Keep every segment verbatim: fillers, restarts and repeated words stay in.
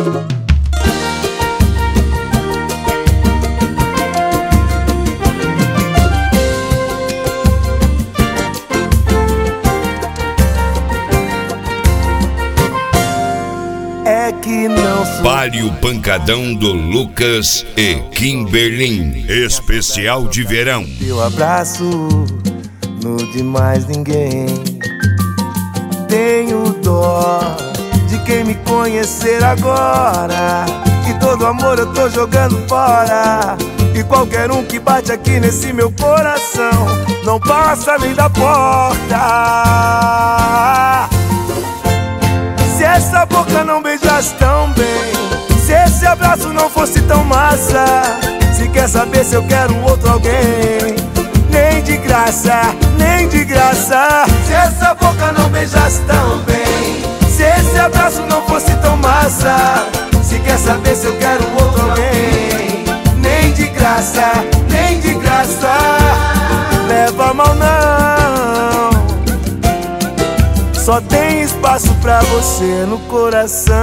É que não sou. Pare o pancadão do Lucas e Kimberlin, especial de verão. Teu abraço no de mais ninguém. Tenho dó de quem me conhecer agora, que todo amor eu tô jogando fora. E qualquer um que bate aqui nesse meu coração não passa nem da porta. Se essa boca não beijasse tão bem, se esse abraço não fosse tão massa, se quer saber se eu quero outro alguém, nem de graça, nem de graça. Se essa boca não beijasse tão bem, se esse abraço não fosse tão massa, se quer saber se eu quero outro alguém, nem de graça, nem de graça. Leva mal não, só tem espaço pra você no coração.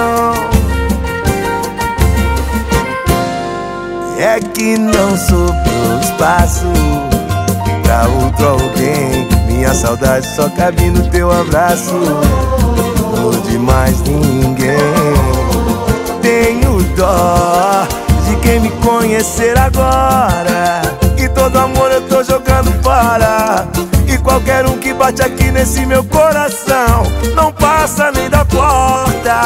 É que não sobrou espaço pra outro alguém. Minha saudade só cabe no teu abraço, no de mais ninguém. Tenho dó de quem me conhecer agora, e todo amor eu tô jogando fora. E qualquer um que bate aqui nesse meu coração não passa nem da porta.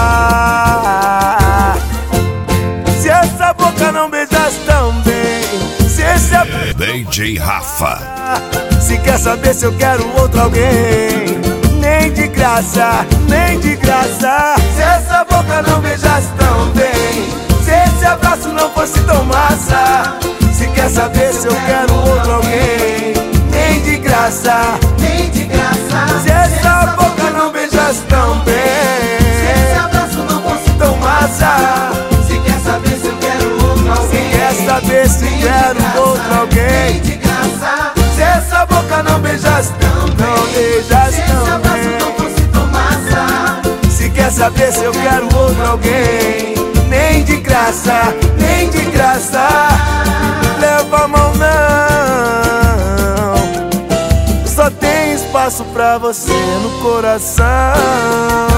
Se essa boca não beijasse tão bem, se esse é D J Rafa. Se quer saber se eu quero outro alguém, nem de graça, nem de graça. Se essa boca não beijasse tão bem, se esse abraço não fosse tão massa, se quer saber se eu quero outro alguém, nem de graça, nem de graça. se essa boca não beijasse tão bem, se esse abraço não fosse tão massa, se quer saber se eu quero outro alguém, se quer saber se quero outro alguém, nem de graça. se essa boca não beijasse tão bem, não beijasse Se esse tão abraço não bem, fosse tão massa, se quer saber se eu quero outro alguém, nem de graça, nem de graça. Leva a mão não, só tem espaço pra você no coração.